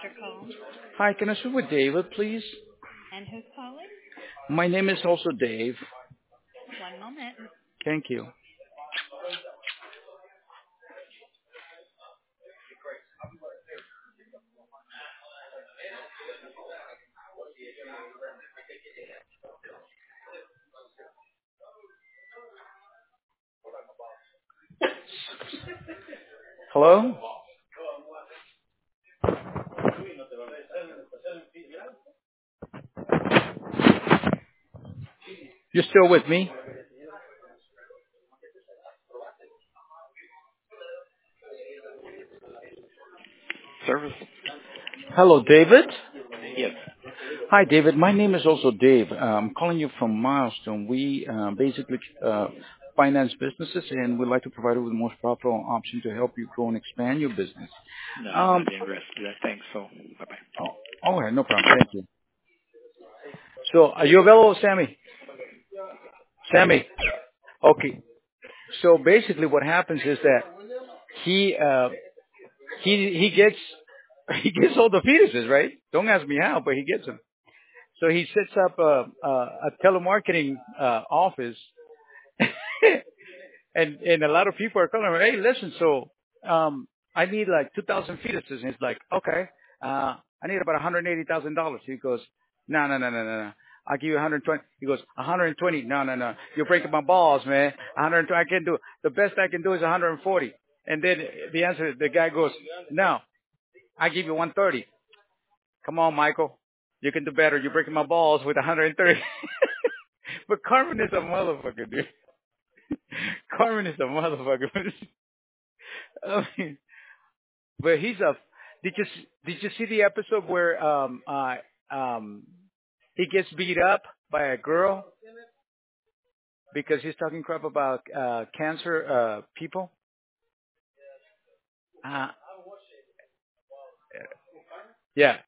your call. Hi, can I speak with David, please? And who's calling? My name is also Dave. One moment. Thank you. Hello? You still with me? Service? Hello, David? Yes. Hi, David. My name is also Dave. I'm calling you from Milestone. We basically finance businesses, and we'd like to provide you with the most proper option to help you grow and expand your business. No, I'm Um, not interested. Thanks. So, bye-bye. oh, all right, no problem. Thank you. So, are you available, Sammy? Sammy? Okay. So basically, what happens is that he he gets he gets all the fetuses, right? Don't ask me how, but he gets them. So he sets up a telemarketing office, and a lot of people are calling him. Hey, listen, so I need like 2,000 fetuses, and he's like, okay, I need about $180,000. He goes, no, no, no, no, no, no. I'll give you 120. He goes, 120. No, no, no. You're breaking my balls, man. 120. I can do. The best I can do is 140. And then the guy goes, no, I give you 130. Come on, Michael. You can do better. You're breaking my balls with 130. But Carmen is a motherfucker, dude. Carmen is a motherfucker. I mean, but he's a. Did you see the episode where he gets beat up by a girl because he's talking crap about cancer people? Uh, yeah.